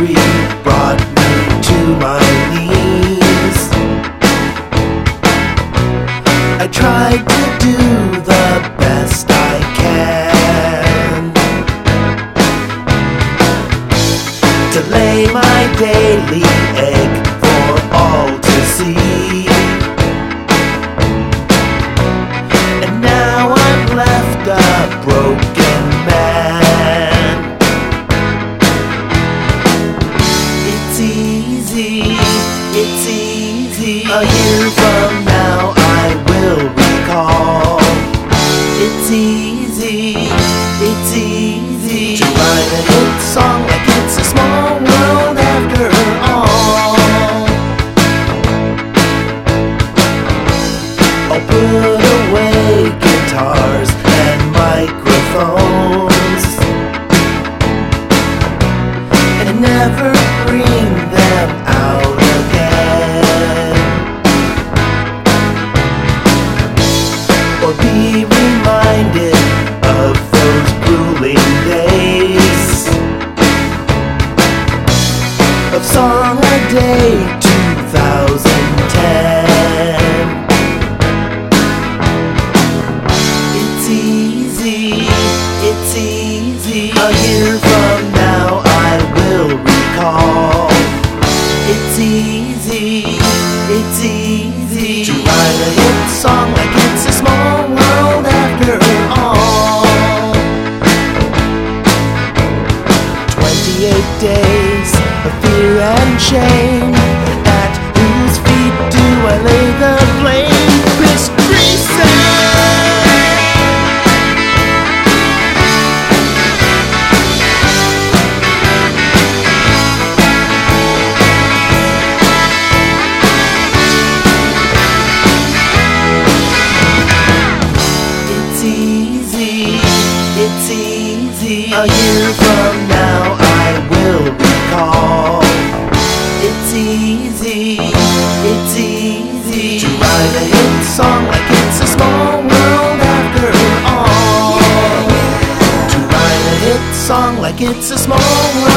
misery brought me to my knees. I tried to do the best I can to lay my daily egg for all to see. And now I'm left a broken man. It's easy, a year from now I will recall. It's easy to write a hit song like it's a small world after all. I'll put away guitars and microphones and never bring them out again, or be reminded of those grueling days of Song a Day 2010. It's easy, a year from now I will recall. It's easy to write a hit song like it's a small world after all. 28 days of fear and shame, at whose feet do I lay the blame? Chris Greason! It's easy, a year from now I will recall. It's easy to write a hit song like it's a small world after all. To write a hit song like it's a small world